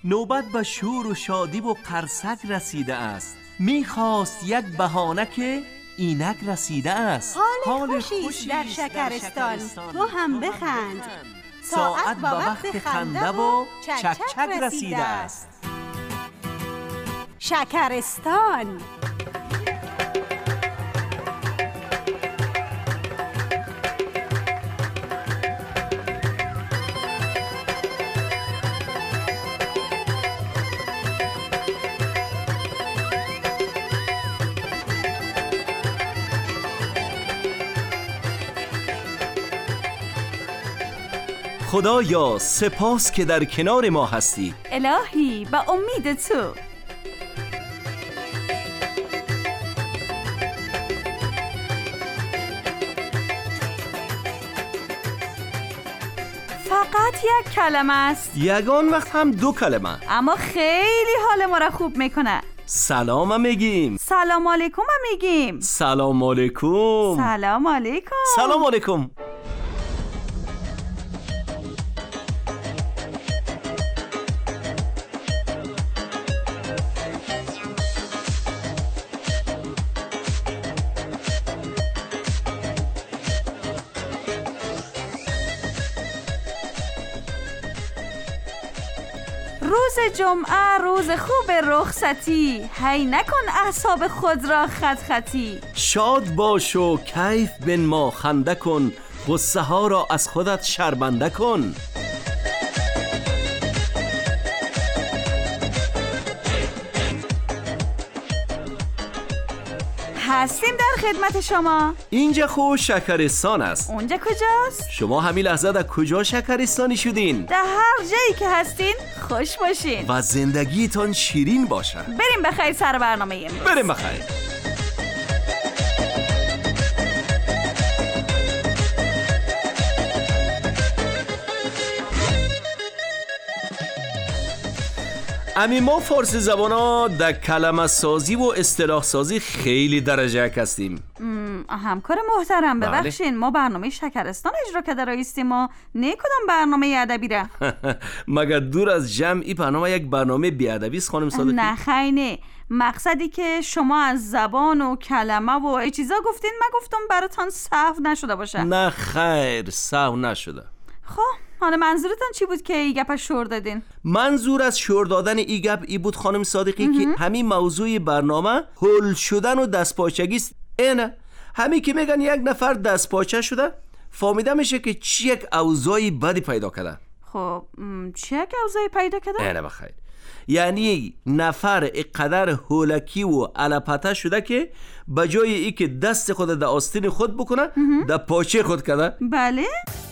نوبت به شور و شادی و قرصک رسیده است. میخواست یک بهانه که اینک رسیده است. حال خوشی در شکرستان، تو هم بخند. ساعت به وقت خنده و چک چک رسیده است. شکرستان. خدایا سپاس که در کنار ما هستی. الهی به امید تو. فقط یک کلمه است. یگان وقت هم دو کلمه، اما خیلی حال ما را خوب میکنه. سلام میگیم. سلام علیکم میگیم. سلام علیکم. سلام علیکم. سلام علیکم. روز جمعه روز خوب رخصتی، هی نکن اعصاب خود را خط خطی. شاد باش و کیف بنما، خنده کن، غصه ها را از خودت شرمنده کن. هستیم در خدمت شما. اینجا خو شکرستان است. اونجا کجاست؟ شما همین لحظه در کجا شکرستانی شدین؟ در هر جایی که هستین خوش باشین و زندگیتان شیرین باشه. بریم بخیر سر برنامه امروز. بریم بخیر. امی ما فارسی زبان ها در کلمه سازی و اصطلاح سازی خیلی درجه هستیم. همکار محترم ببخشین، ما برنامه شکرستان اجرا کرده رایستیم و نه کدام برنامه ادبی را. مگر دور از جمعی برنامه یک برنامه بی‌ادبی است خانم صادقی؟ نه خیلی، مقصدی که شما از زبان و کلمه و ای چیزا گفتین، من گفتم براتان سهو نشده باشه. نه خیر، سهو نشده. خب حالا منظورتان چی بود که ای گپ شور دادین؟ منظور از شور دادن ای گپ ای بود خانم صادقی که همین موضوع برنامه هول شدن و دستپاچگی است. اینه همین که میگن یک نفر دستپاچه شده، فهمیده میشه که چی یک اوضاعی بدی پیدا کرده. خب چی یک اوضاعی پیدا کرده؟ اینه بخیر، یعنی نفر اقدر هولکی و علپته شده که بجای ای که دست خود در آستین خود بکنه در پاچه خود کرده. بله.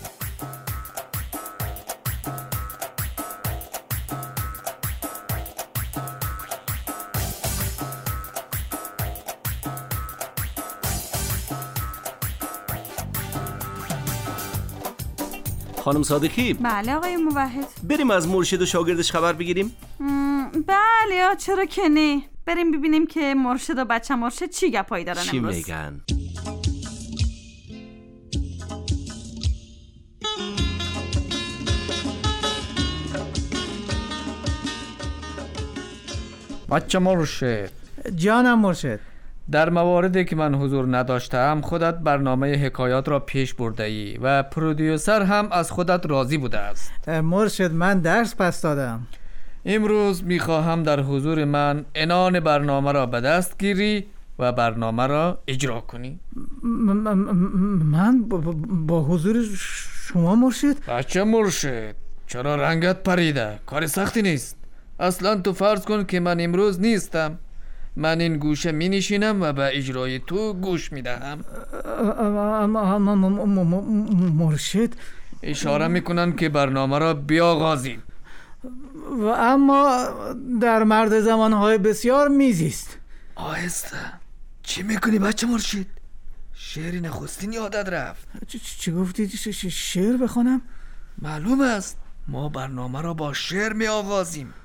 خانم صادقی. بله آقای موحد. بریم از مرشد و شاگردش خبر بگیریم؟ بله چرا که نه. بریم ببینیم که مرشد و بچه مرشد چی گپایی دارن چی امروز. میگن؟ بچه مرشد. جانم مرشد. در مواردی که من حضور نداشتم خودت برنامه حکایات را پیش برده ای و پرودیوسر هم از خودت راضی بوده است. مرشد من درس پس دادم. امروز میخواهم در حضور من عنان برنامه را به دست گیری و برنامه را اجرا کنی. من با حضور شما مرشد؟ بچه مرشد چرا رنگت پریده؟ کار سختی نیست. اصلا تو فرض کن که من امروز نیستم، من این گوشه می نشینم و به اجرای تو گوش می دهم. مرشد اشاره می کنن که برنامه را بیاغازیم. و اما در مرد زمانهای بسیار میزیست. آهسته. چی میکنی بچه مرشد؟ شعری نخستین یادت رفت. چی گفتی؟ شعر بخونم؟ معلوم است ما برنامه را با شعر می آغازیم.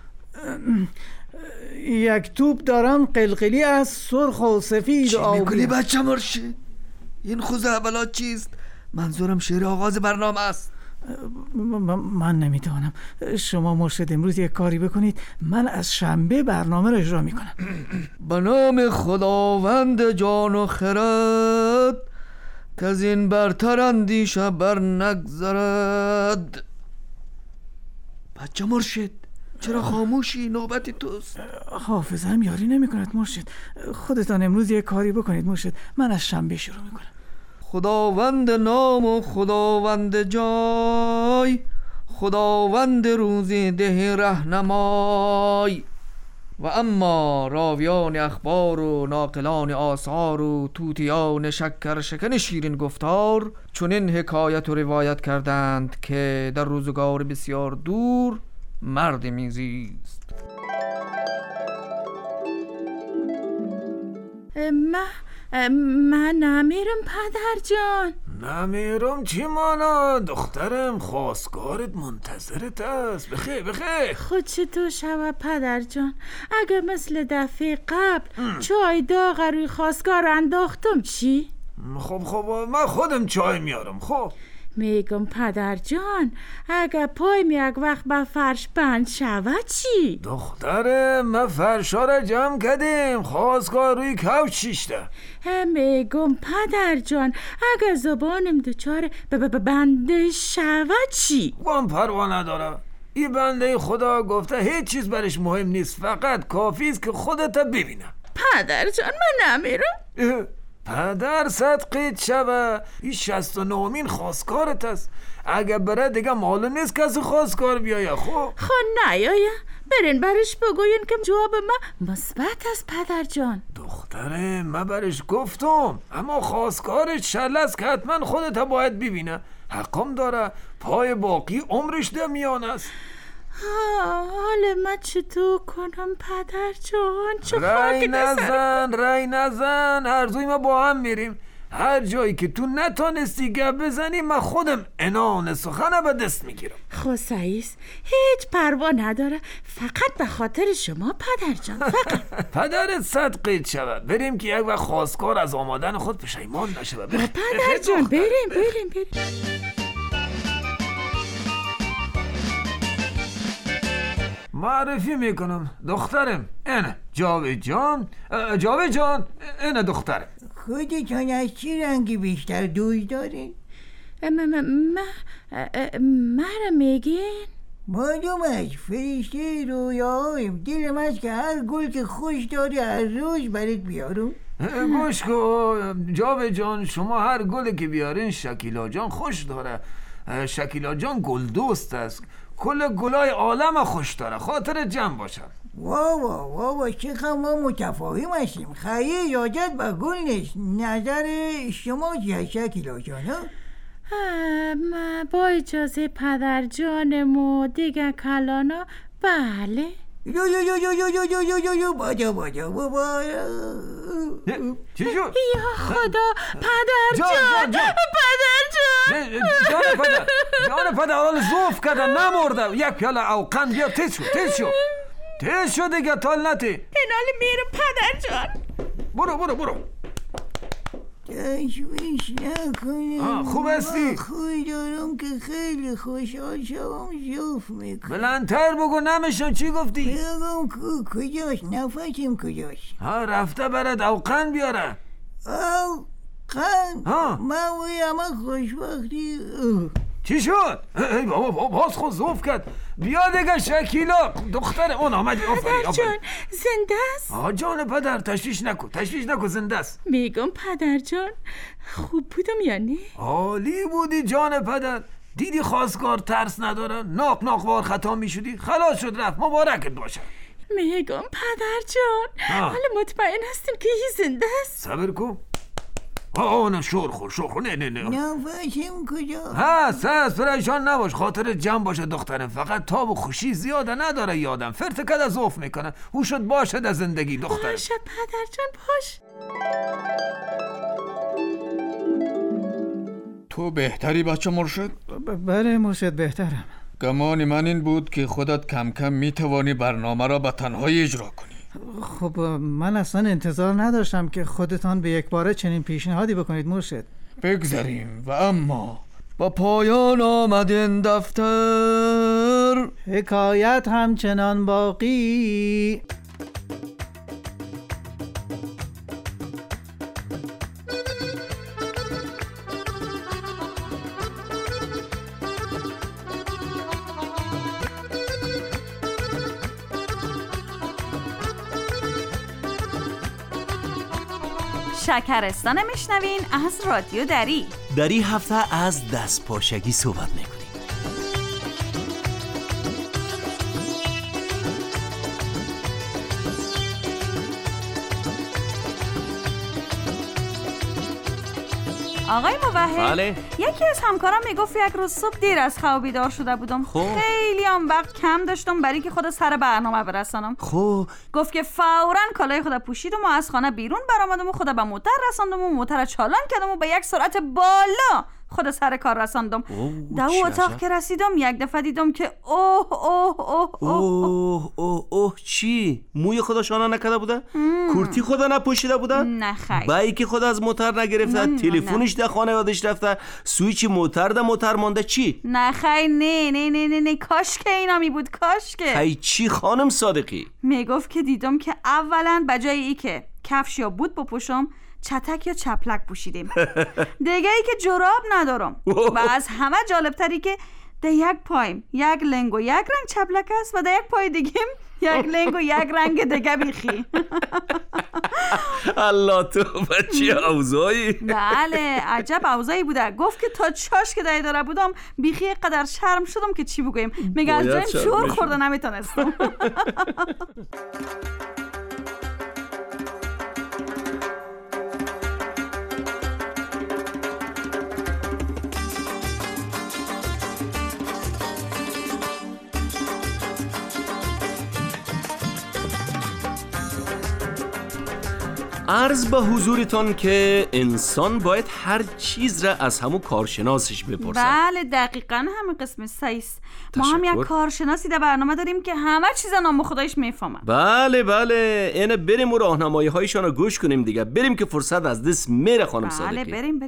یک توپ دارم قلقلی از سرخ و سفید و آبی. چی میکنی بچه مرشد؟ این خوز اولات چیست؟ منظورم شعر آغاز برنامه است. من نمیتونم. شما مرشد امروز یک کاری بکنید، من از شنبه برنامه را اجرا میکنم. به نام خداوند جان و خرد که از این برتر اندیشه بر نگذرد. بچه مرشد چرا خاموشی؟ نوبت توست. حافظم یاری نمی کند مرشد. خودتان امروز یک کاری بکنید مرشد، من از شنبه شروع میکنم. خداوند نام و خداوند جای، خداوند روزی ده رهنمای. و اما راویان اخبار و ناقلان آثار و توتیان شکر شکن شیرین گفتار چنین حکایت و روایت کردند که در روزگار بسیار دور مرد میزیست. من نمیرم پدر جان. نمیرم چی مانا دخترم؟ خواستگارت منتظرت است. بخیر خود چطور شود پدر جان؟ اگه مثل دفعه قبل چای داغ روی خواستگار انداختم چی؟ خب من خودم چای میارم. خب میگم پدر جان اگه پایم یک وقت به فرش بند شود چی؟ دخترم ما فرشا را جمع کردیم، خواستگار روی کوچ شیشته. میگم پدر جان اگه زبانم دچار بنده شود چی؟ من پروا ندارم. این بنده خدا گفته هیچ چیز برش مهم نیست، فقط کافی است که خودت ببینه. پدر جان من نمیرم. پدر صدقیت شوه، این 69مین خواستگارت است. اگه بره دیگه معلوم نیست کسی خواستگار بیایه. خب نیایه، برین برش بگوین که جواب ما مثبت است پدر جان. دختره من برش گفتم، اما خواستگارش شل است که حتما خودت باید ببینه. حقم داره، پای باقی عمرش در میان است. حالا من چطور کنم پدر جان؟ چه رای نزن هرزوی ما با هم میریم. هر جایی که تو نتانستی گپ بزنی من خودم عنان سخن به دست میگیرم. خساییس هیچ پروا نداره، فقط به خاطر شما پدر جان، فقط. پدرت صدقیت شود. بریم که یک وقت خواستگار از آمدن خود پشیمان نشه. پدر جان بریم. معرفی میکنم دخترم، اینه جاوید جان، اینه دخترم. خودتان از چی رنگی بیشتر دوست دارین؟ مرا میگین؟ معلوم است فرشته رویاهایم. دلم است که هر گل که خوش داری هر روز برات بیارم. گوش کن جاوید جان، شما هر گلی که بیارین شکیلا جان خوش داره. شکیلا جان گل دوست است، کل گلای عالم خوش داره. خاطر جمع باشم. وا چقدر ما متفاهم هستیم. خیلی یادت به گل نیست. نظر شما چیه شکیلا جان؟ با اجازه پدر جانم و دیگه کلانا بله. بابا چی شد؟ یا خدا پدر جان. جان پدر حالا زوف کرده نمورده. یک پیاله اوقن بیا. تیز شو دیگه تال نتی. اینالی میرم پدر جان. برو تشویش نکنم. خوب هستی؟ خوی دارم که خیلی خوشحال شوم. زوف میکنم. بلندتر بگو نمیشم. چی گفتی؟ بگم کجاست؟ نفسم کجاست؟ رفته برد اوقن بیاره. اوقن؟ من وی همه خوشبختی. چی شد؟ ای بابا باز خود زوف کرد. بیا دیگه شکیلا دختر اون آمدی. پدر جان زنده است؟ جان پدر تشویش نکن زنده است. میگم پدر جان خوب بودم یا نه؟ عالی بودی جان پدر. دیدی خواستگار ترس نداره، ناق وار خطا میشدی، خلاص شد رفت. مبارکت باشه. میگم پدر جان حالا مطمئن هستیم که هی زنده است؟ صبر کن. نه شور خور. نه نفسم کجا؟ هست پریشان نباش. خاطر جمع باشه دخترم. فقط تاب و خوشی زیاده نداره. یادم فرت کده زوف میکنه. او شد باشه در زندگی دخترم. باشه پدر جان باش. تو بهتری بچه مرشد؟ بله مرشد بهترم. گمان من این بود که خودت کم کم میتوانی برنامه را به تنهایی اجرا کنی. خب من اصلا انتظار نداشتم که خودتان به یک باره چنین پیشنهادی بکنید مرشد. بگذاریم. و اما با پایان آمد این دفتر. حکایت همچنان باقی. شکرستان میشنوین از رادیو دری. در این هفته از دستپاچگی صحبت میکنیم. آقای موحد، بله. یکی از همکارم میگفت یک روز صبح دیر از خواب بیدار شده بودم. خیلی هم وقت کم داشتم برای که خود سر برنامه برسانم. گفت که فوراً کالای خود پوشیدم و از خانه بیرون برآمدم و خود به موتر رساندم و موتر چالان کردم و به یک سرعت بالا خود سر کار رساندم. در اتاق که رسیدم یک دفعه دیدم که اوه چی؟ موی خدا شانه نکرده بوده؟ کورتی خدا نپوشیده بوده؟ نه خیر. بایی که خدا از موتر نگرفته؟ تلفنش در خانه یادش رفته؟ سویچ موتر در موتر مانده؟ چی؟ نه خیر. نه کاش که اینا می بود. کاش که خیلی چی خانم صادقی؟ میگفت که دیدم که اولا بجای ای که کفش یا بوت بپوشم چتک یا چپلک پوشیدیم. دیگه ای که جراب ندارم و از همه جالبتری که در یک پایم یک لنگ و یک رنگ چپلک است و در یک پای دیگه یک لنگ و یک رنگ دیگه بیخی. الله تو بچه اوضاعی. بله عجب اوضاعی بوده. گفت که تا چاش که در اداره بودم بیخی قدر شرم شدم که چی بگویم. میگه از جایم شور خورده نمیتونستم. عرض به حضورتان که انسان باید هر چیز را از همون کارشناسش بپرسه. بله دقیقاً همین قسم سایست. ما هم یک کارشناسی در برنامه داریم که همه چیز نام خودش میفهمه. بله اینه بریم و راهنمایی هایشان رو گوش کنیم دیگه. بریم که فرصت از دست میره خانم صادقی. بله بریم.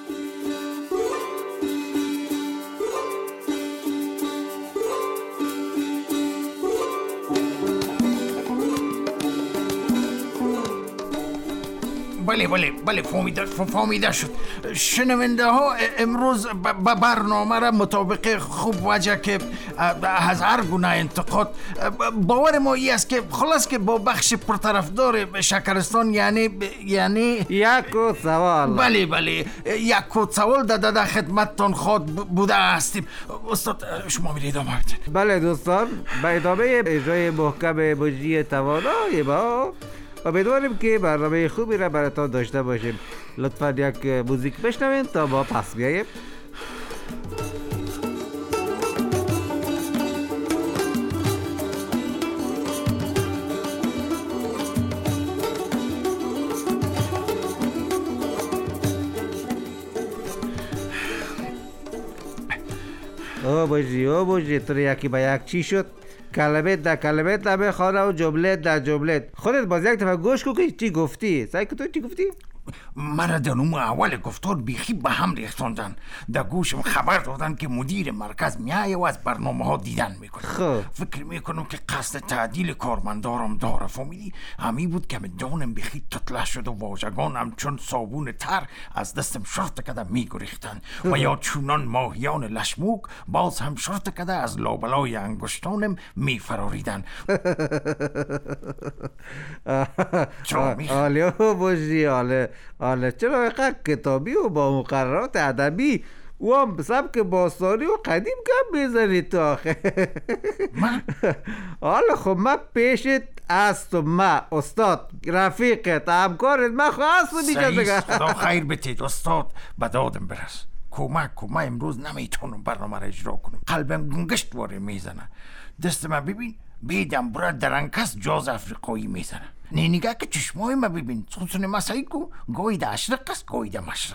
بله فهمیده شد. شنونده ها امروز برنامه را مطابق خوب وجه که از هر گونه انتقاد باور ما ای است که خلاص که با بخش پرطرفدار شکرستان یعنی یک سوال. بله یک سوال در خدمتتان خواد بوده هستیم. استاد شما میرید ادامه بدید. بله دوستان، به ادامه اجرای محکم بجی توانای با و بدوانیم که برنامه خوبی را براتان داشته باشیم. لطفاً یک موزیک بشنوین تا با پس بیاییم. او بوجی تو یکی با یک چی شد؟ کلمت در کلمت در خانه و جملت در جملت. خودت باز یک دفعه گوش کن که چی گفتی. سعی کن تو چی گفتی؟ مرا در نوم اول گفتار بیخی به هم ریختاندن. در گوشم خبر دادن که مدیر مرکز میایه و از برنامه ها دیدن میکنه. فکر میکنم که قصد تعدیل کارمندارم داره. فهمیدی؟ همی بود که دانم بیخی تطلع شد و واژگانم چون صابون تر از دستم شرط کده میگریختن و یا چونان ماهیان لشموک باز هم شرط کده از لابلای انگشتانم میفراریدن. آله باشی آله چرا اینقدر کتابی و با مقررات ادبی و هم سبک باستانی و قدیم کم میزنی تو آخه؟ من؟ حالا خب من پیشت هستم. من استاد رفیقت همکارت من خواستم سعیست خدا خیر بتید استاد به دادم برس. کمک امروز نمیتونم برنامه را اجرا کنم. قلبم گنگشت واره میزنه. دست من ببین بیدم برای درنکس جاز افریقایی میزنه. نگاه که چشمای ما ببین سونسون مسایی کو گوی ده اشرق است گوی ده مشرق.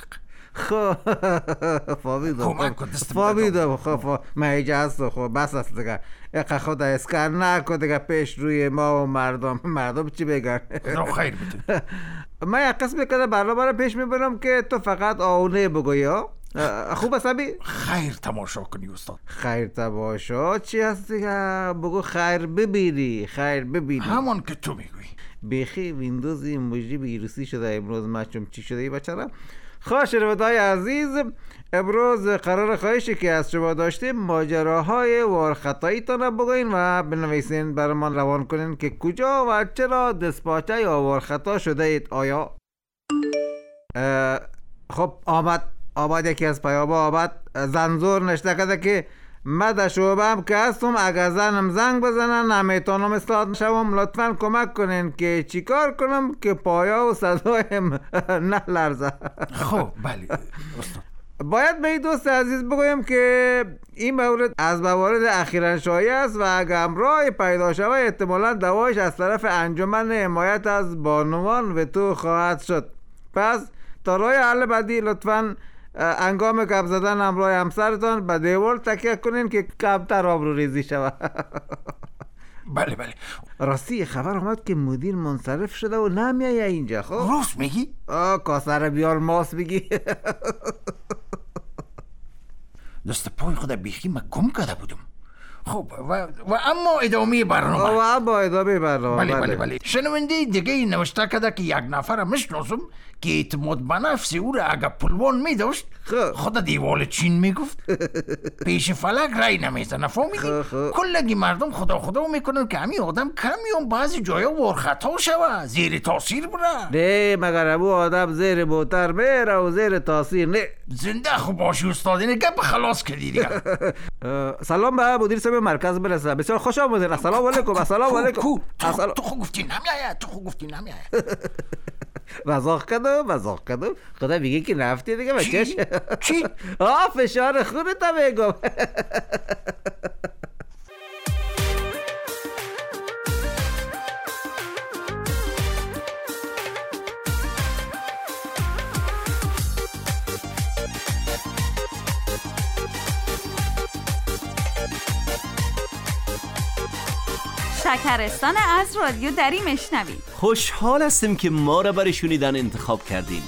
فهمیدم خب من ایجا هستم. خب بس است دیگه اقا خود اسکر نکن دیگه پیش روی ما و مردم چی بگن. خدا خیر بده. من یک قسم کنه برنامه رو پیش میبرم که تو فقط آونه بگوی ها خوب است ابی؟ خیر تماشا کنی استاد. خیر تماشا چی هست دیگه؟ بگو خیر ببینی. خیر ببینی همون که تو میگویی. بیخی ویندوز ایموجی ویروسی شده امروز. مچم چی شده ای بچرم؟ خواه شنونده‌های عزیز، امروز قرار خواهشی که از شما داشتیم ماجراهای وارخطایی تان بگوین و بنویسین برمان روان کنین که کجا و چرا دسپاچه یا وارخطا شده اید. آیا خب آمد یکی از پیابا آمد. زنزور نشته کده که مده شعبم که هستم، اگر زنم زنگ بزنن نمیتونم استاد شوم. لطفا کمک کنین که چیکار کنم که پایا و صدایم نلرزه. خب بله استاد. باید به این دوست عزیز بگویم که این مورد از موارد اخیراً شایع است و اگر امرای پیدا شود احتمالاً دوایش از طرف انجمن حمایت از بانوان و تو خواهد شد. پس تا راه حل بعدی لطفاً انگام کپ زدن همراه همسرتان به دیوار تکیه کنین که کمتر آبرو ریزی شود. بله بله. راستی خبر آمد که مدیر منصرف شده و نمیایه اینجا. خب راست میگی؟ کاسر بیار ماست میگی. دست پای خود بیخی من گم کرده بودم. خب و اما ادامه برنامه. بله. شنونده دیگه نوشته کده که یک نفر مشناسم که اعتماد به نفس او را اگر پلوان می داشت خود دیوال چین می گفت. پیش فلک رای نمیزنه. فهمیدی؟ کلگی مردم خدا میکنن که همین آدم کمیون بعضی جایا وارخطا شوه، زیر تاثیر بره. نه مگر ابو آدم زیر موتر میره و زیر تاثیر نه. زنده خوب باشی استاد، اینه گپ خلاص کردی دیگه. سلام به مدیر صاحب مرکز برسه. بسیار خوش آمدید. السلام علیکم. السلام علیکم. تو خود گفتی نمیایه. مزاق کدم خدا میگه که نفتی دیگه بچهش. چی؟ فشار خونتا میگم. شکرستان از رادیو دری مشنوید. خوشحال هستیم که ما را برای شنیدن انتخاب کردیم.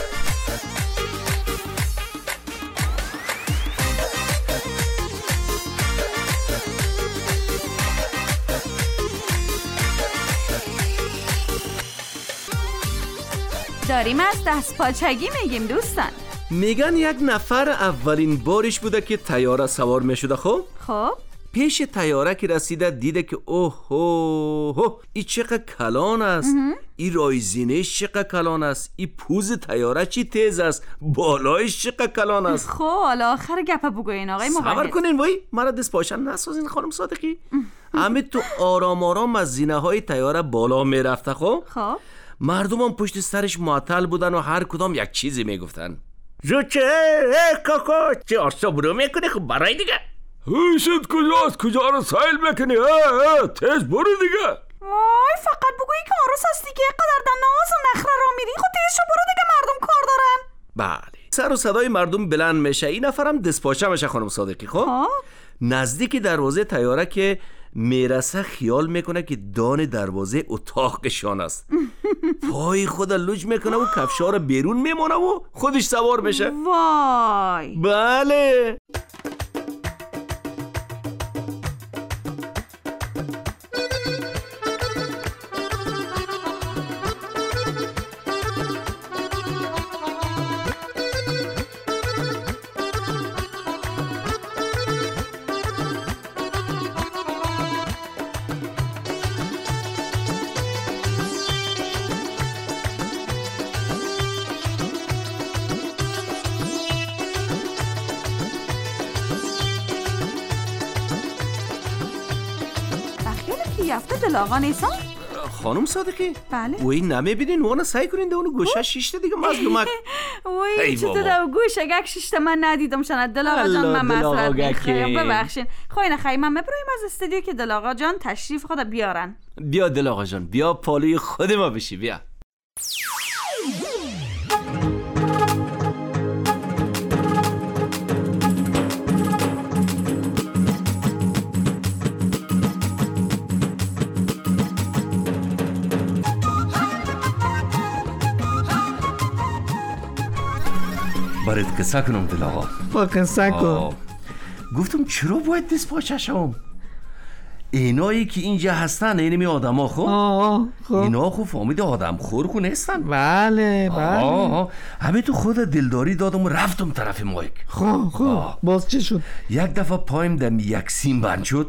داریم از دستپاچگی میگیم دوستان. میگن یک نفر اولین بارش بوده که طیاره سوار میشده. خب پیش طیاره که رسیده دیده که اوه این چقدر کلان است، این رایزینش چقدر کلان است، این پوز طیاره چی تیز است، بالایش چقدر کلان است. خب حالا آخر گپه بگوین آقای موحد. صبر کنین وای مرا دست پاشن نسازین خانم صادقی. همه تو آرام از زینه های طیاره بالا میرفته. خب مردم هم پشت سرش معطل بودن و هر کدام یک چیزی میگفتن. زوچه کاکا چه آرسا برو میکنه. خب برای دیگه هوشت کجاست؟ کجا رو سایل بکنی؟ تیز برو دیگه. وای فقط بگویی که آروس هستی که قدر در ناز و نخره را میری. خب تیز شو برو دیگه، مردم کار دارن. بله سر و صدای مردم بلند میشه. این نفرم دستپاچه میشه خانم صادقی. خب نزدیک دروازه طیاره که میرسه خیال میکنه که دان دروازه اتاقشان است. پای خود لج میکنه و کفشا رو بیرون میمونه و خودش سوار میشه. وای بله یافته دلاغا نیستم؟ خانم صادقی بله وی نمیبینین اونو سعی کنین ده اونو گوشه شیشته دیگه مظلومک. وی چطور ده گوشه گک شیشته من ندیدم شند. دلاغا جان من مسئلت میخوایم ببخشین. خواهی نخواهی من ببرایم از استودیو که دلاغا جان تشریف خود بیارن. بیا دلاغا جان بیا پالوی خود ما بشی. بیا برات قصه کنم دل آقا. با قصه کن. گفتم چرا باید دستپاچه شم؟ اینایی که اینجا هستن اینمی آدم ها خب اینا خب فهمید آدم خور خون هستن. بله همه تو خود دلداری دادم و رفتم طرف مایک. خب باز چی شد؟ یک دفعه پایم دم یک سیم بند شد.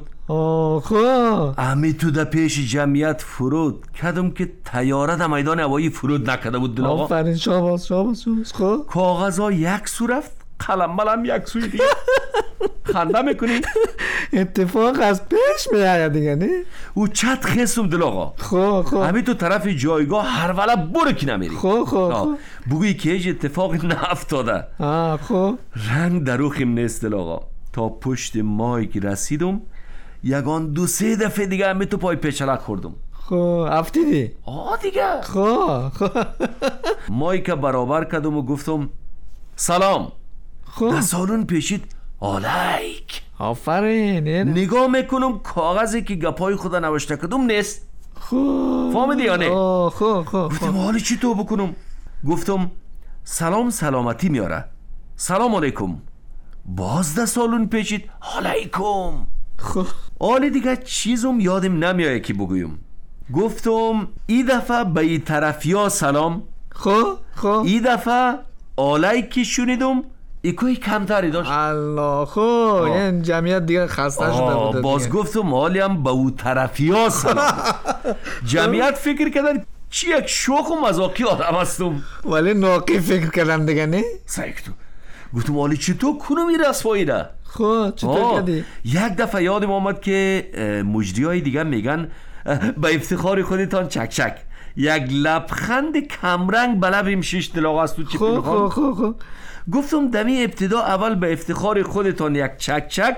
خب همه تو در پیش جمعیت فرود کدم که تیاره در میدان هوایی فرود نکده بود دل آقا. آفرین شاباس. خب کاغذ ها یک سو رفت، قلم ملم یک سوی دیگه. خنده میکنی؟ اتفاق از پیش میآید دیگه نه؟ او چت خستم دل آقا. خب همین تو طرف جایگاه هر وله برو که نمیری. خب بگوی که هیچ اتفاق نافتاده. خب رنگ در روخیم نیست دل آقا. تا پشت مایک رسیدم یگان 2-3 دفعه دیگه همین تو پای پیچلک خوردم. خب افتیدی؟ دیگه. خب مایک برابر کردم و گفتم سلام. در سالن پیشید آلیک. آفرین. نگاه میکنم کاغذی که گپای خدا نوشته کدوم نیست. فهمیدی یا نه؟ خب گفتم حالی چی تو بکنم؟ گفتم سلام سلامتی میاره. سلام علیکم. باز در سالن پیشید علیکم. حالی دیگه چیزم یادم نمیاد که بگویم. گفتم ای دفعه به ای طرفیا سلام. خب ای دفعه علیکی شنیدم ایکوی کمتری داشت. الله این جمعیت دیگه خسته شده بود. باز گفتم حالیم به او طرفیا سلام. جمعیت فکر کردن چی یک شوخ و مذاقی آدم هستم، ولی ناقی فکر کردن دیگه نه؟ سایکتو. گفتم حالی چطور کنم این رسوایی را؟ خب چطور کردی؟ یک دفعه یادم آمد که مجری های دیگه میگن به افتخار خودتان چک چک. یک لبخند کمرنگ به لبیم شش دل آقا است تو چی پنهان. خب گفتم دمی ابتدا اول به افتخار خودتان یک چک چک.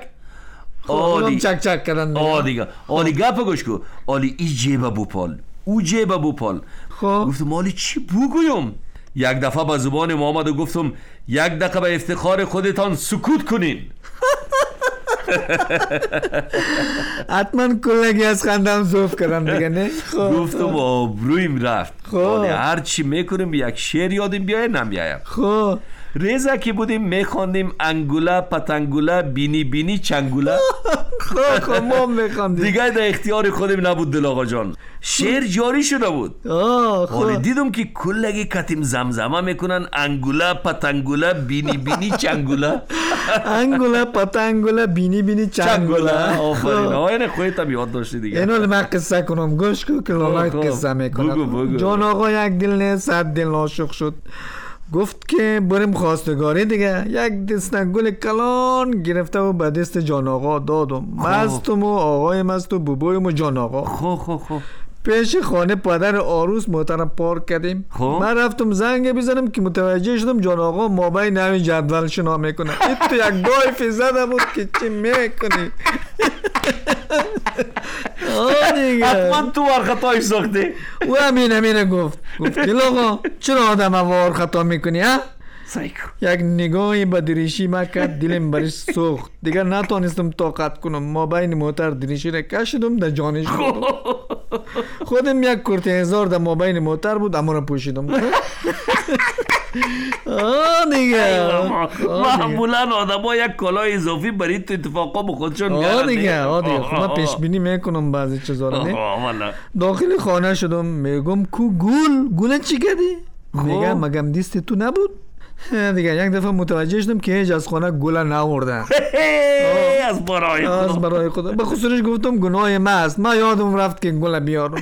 چک چک کردن دیگه گپ گوش کو. آلی ای جیبه بوپال او جیبه بوپال. گفتم آلی چی بگویم؟ یک دفعه با زبان محمد و گفتم یک دقیقه به افتخار خودتان سکوت کنین. حتما کلگی از خندم زوف کردم دیگه نه؟ گفتم آبرویم رفت. هر چی میکنیم یک شعر یادم بیایه نمیایم. ریزه که بودیم میخواندیم انگولا پتنگولا بینی بینی چنگولا. خب ما میخواندیم دیگه در اختیار خودم نبود دل آقا جان. شعر جاری شده بود. حالی دیدم که کلگی کتیم زمزمه میکنن انگولا پتنگولا بینی بینی چنگولا. انگولا پتنگولا بینی بینی چنگولا. آفرین. آینه خودت هم یاد داشتی دیگه. اینو من قصه کنم گوش کن که لالای قصه میکنم. جان آقا یک دل نه 100 دل عاشق شد. گفت که بریم خواستگاری دیگه. یک دستک گل کلان گرفته و به دست جان آقا دادم. مستم و آقای مست و بوبویم و جان آقا. خب پیش خانه پدر عروس محترم پارک کردیم. من رفتم زنگ بزنم که متوجه شدم جان آقا مابین نمی جدول شنا میکنه. این تو یک گایفی زده بود که چی میکنی. حتما تو وار خطایش ساختی. او همینه گفت گل آقا چرا آدم وار خطا میکنی ها؟ یک نگاهی به دریشی ما کرد دلم برش سوخت. دیگر نتونستم طاقت کنم. ما بین موتر دریشی را کشیدم در جانش خودم یک کرته هزار در ما بین موتر بود اما را پوشیدم. دیگه معمولا آدم ها یک کلاه اضافی برای تو اتفاقا با خودشون میارن دیگه. من پیش بینی میکنم بعضی چیزا رو. داخل خانه شدم میگم کو گل چی کردی؟ میگم مگم دیست تو نبود؟ دیگه یک دفعه متوجه شدم که هیچ از خانه گل ناوردن. از برای خدا. به خصوصش گفتم گناه ما است. ما یادم رفت که گل بیارم.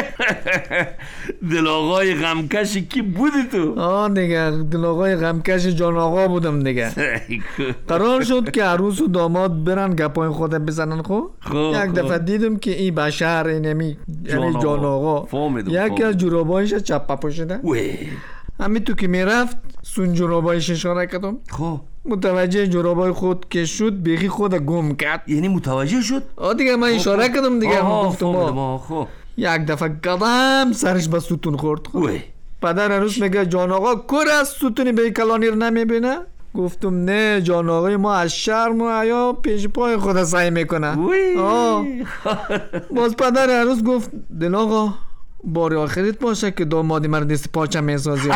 دل آقای غمکشی کی بودی تو؟ دیگه دل آقای غمکش جان آقا بودم دیگه. قرار شد که عروس و داماد برن گپای خود بزنن. خب یک دفعه دیدم که این بشر اینمی یعنی جان آقا یکی از جورابایش چپا پوشیده. همین تو که میرفت سون جورابایش اشاره کردم. متوجه جورابای خود که شد بیخی خود گم کرد. یعنی متوجه شد؟ دیگه من اشاره کردم دیگه. گفتم یک دفعه قدم سرش به ستون خورد. پدر عروس میگه جان آقا کور از ستونی به کلانی رو نمیبینه؟ گفتم نه جان آقای ما از شرم و حیا پیش پای خود سعی میکنه. باز پدر عروس گفت دل آقا بار آخریت باشه که دامادی مرا دست پاچه میسازی.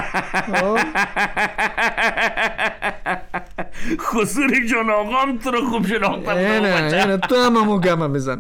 خسروی جان آقام تو رو خوب شناختم. اینه تو هم همون گمه بزن.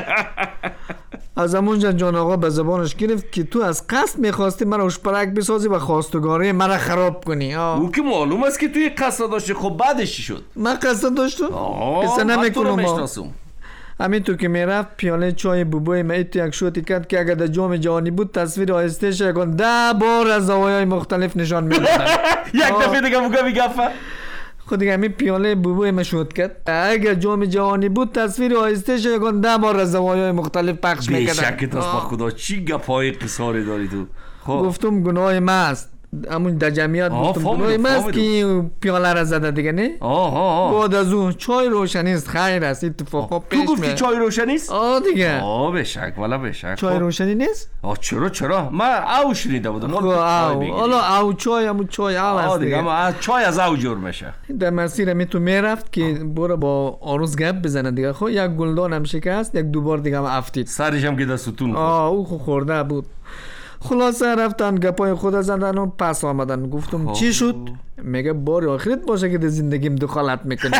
از همونجا جان آقا به زبانش گرفت که تو از قصد میخواستی مرا اشپرک بسازی و خواستگاری مرا خراب کنی. او که معلوم است که توی قصد داشتی. خب بعدش چی شد؟ من قصد داشتم؟ قصه نمیکنم. همین تو که میرفت پیاله چای بوبوی میت یک شوتی کرد که اگر در جام جهانی بود تصویر آهسته‌اش یکان 10 بار از زوایای مختلف نشان میدادن. یک دفعه دیگه بگو گفت. خود دیگه همین پیاله بوبوی ما شد کرد اگر جام جهانی بود تصویر آهسته‌اش یکان 10 بار از زوایای مختلف پخش میکردن. بیشک تا خدا چی گپای قصاری داری تو. خب گفتم گناه ما است. همون در جمعیت گفتم گناه ما است که پیاله را زده دیگه نه. بعد از اون چای روشنی است خیر است اتفاقا پیش تو گفتی چای روشنی است؟ دیگه بشک والا بشک. چای روشنی نیست؟ چرا من او شنیده بودم. حالا او چای همون چای او است دیگه. اما چای از او جور میشه. در مسیر می تو میرفت که برو با آروز گپ بزنه دیگه. خب یک گلدان هم شکست یک دوبار دیگه هم افتید. سرش هم که در ستون او خورده بود. خلاصه رفتن گپای خود زدن و پس آمدن. گفتم چی شد؟ میگه بار آخرت باشه که در زندگیم دخالت میکنی.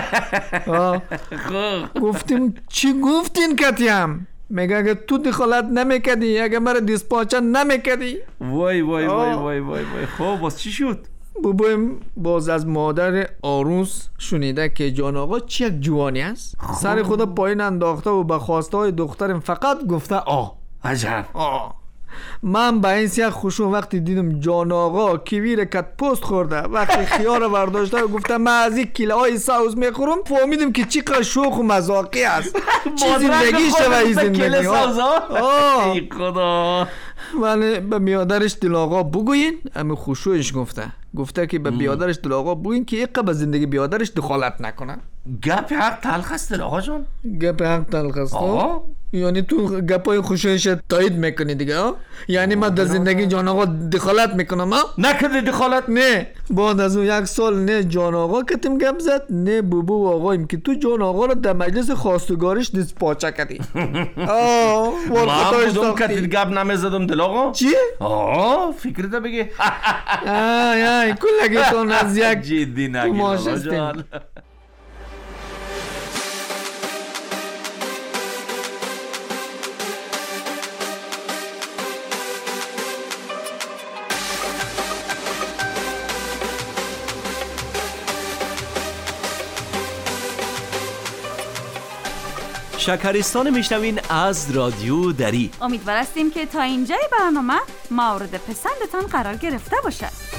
گفتیم چی گفتین کتیم؟ میگه اگه تو دخالت نمیکدی اگه مرا دیسپاچه نمیکدی. وای خب باز چی شد؟ بابایم باز از مادر عروس شنیده که جان آقا چی یک جوانی است. سر خود پایین انداخته و به خواسته های دخترم فقط گفته عجب. من به این سیاه خوشو وقتی دیدم جان آقا کیویر کت پست خورده وقتی خیار برداشته و گفته من از این کیله های ساوز میخورم فهمیدم که چقدر شوخ و مذاقی است. چی زندگی شوه این زندگی. ای خدا. ولی به بیادرش دل آقا بگوین. اما خوشوش گفته که به بیادرش دل آقا بگوین که ایقا به زندگی بیادرش دخالت نکنه. گپ حق تلخ است دل آقا جان. گپ حق تلخ است. یعنی تو گپای خوشش تایید میکنی دیگه. یعنی من در زندگی جان آقا دخالت میکنم. نکرده دخالت. نه بعد از اون یک سال نه جان آقا کتیم گپ زد نه بوبو و آقایم که تو جان آقا رو در مجلس خواستگاریش دست پاچه کردی. من بودم کتید گپ نمیزدم دل آقا. چی؟ فکرته بگه. کلگتون از یک جدی نگی آقا جان. شکرستان میشنوین از رادیو دری. امیدوار هستیم که تا اینجای برنامه مورد پسندتان قرار گرفته باشد.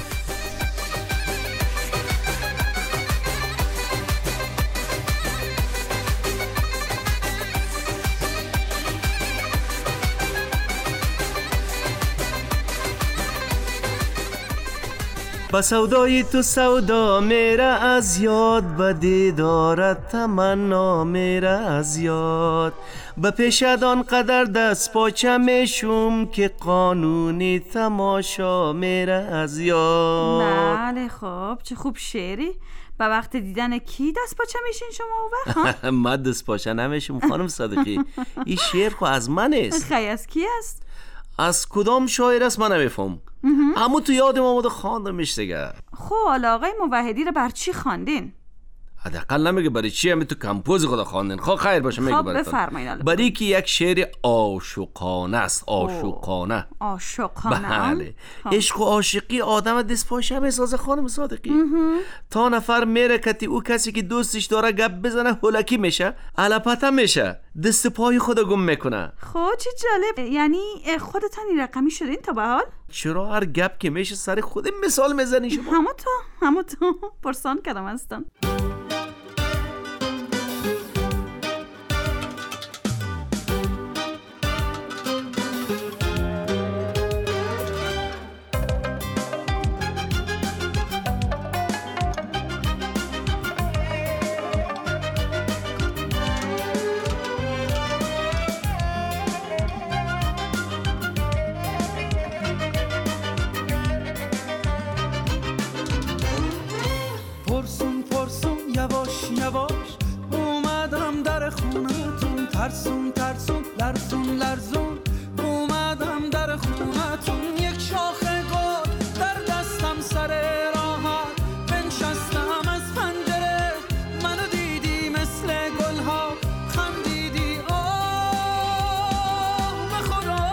با سودای تو سودا میره از یاد، به دیدارت تمنا میره از یاد، به پیشت آنقدر دست پاچه میشم که قانونی تماشا میره از یاد. بله خب چه خوب شعری. به وقت دیدن کی دست پاچه میشین شما اون وقت؟ من دست پاچه نمیشم خانم صادقی. این شعر خو از من است. خیلی از کی است؟ از کدام شاعر است من نمیفهم. اما تو یادم آمده خواندمش دیگه. خب حالا آقای موحدی رو بر چی خواندین؟ حداقل نمیگه برای چی همین تو کمپوز خدا خواندین. خب خیر باشه میگه برای بفرمایید. برای که یک شعر عاشقانه است. عاشقانه. بله. عشق و عاشقی آدم دست پاشه میسازه خانم صادقی. تا نفر میره کتی او کسی که دوستش داره گپ بزنه هولکی میشه، علپته میشه، دست پای خود گم میکنه. خب چه جالب. یعنی خودتان این رقمی شدین تا به حال؟ چرا هر گپ که میشه سر خود مثال میزنی شما؟ همون تو پرسان کردم هستن. یواش اومدم در خونتون، ترسون لرزون اومدم در خونتون یک شاخه گل در دستم سر راحت بنشستم از پنجره منو دیدی مثل گلها خندیدی آه به خدا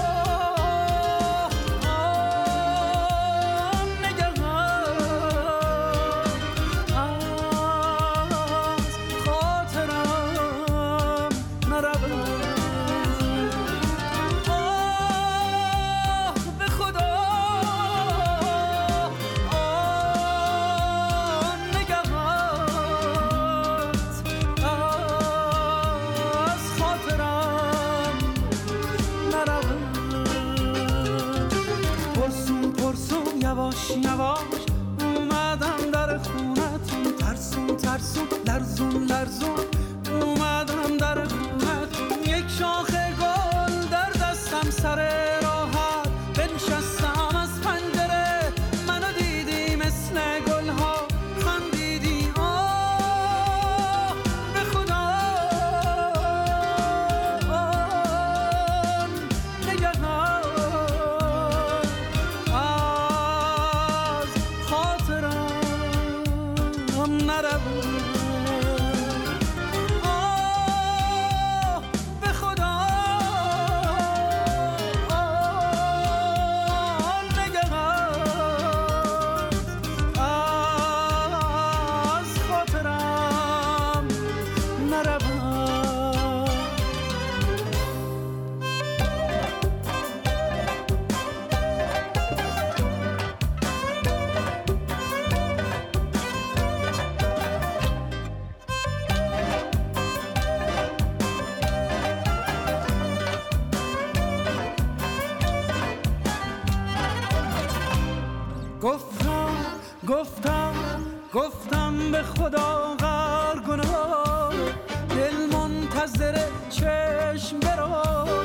یواش یواش اومدم در خونتون ترسون ترسون لرزون لرزون اومدم در خونتون یک شاخه گل در دستم سر راحت بنشستم از پنجره منو دیدی مثل گلها خندیدی آه به خدا نگهان گفتم به خدا غر گناه دل منتظر چشم برو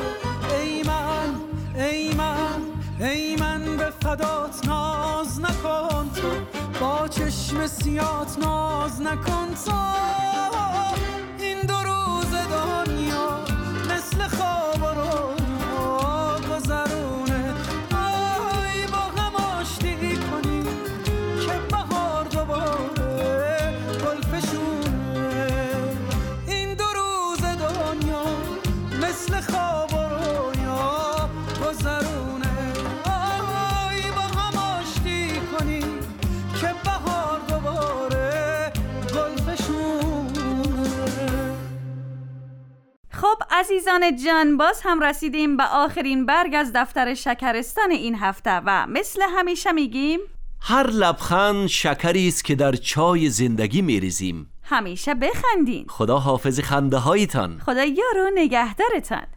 ای من به فدات ناز نکن تو با چشم سیات ناز نکن تو این دو روز دنیا مثل خواب و رویا گذرونه آی با هم آشتی کنی که بهار دوباره گل فشونه این دو روز دنیا مثل خواب و رویا گذرونه آی با هم آشتی کنی که بهار دوباره گل فشونه. خب عزیزان جان، باز هم رسیدیم به آخرین برگ از دفتر شکرستان این هفته و مثل همیشه میگیم هر لبخند شکری است که در چای زندگی میریزیم. همیشه بخندین. خدا حافظ خنده هایتان. خدا یار و نگهدارتان.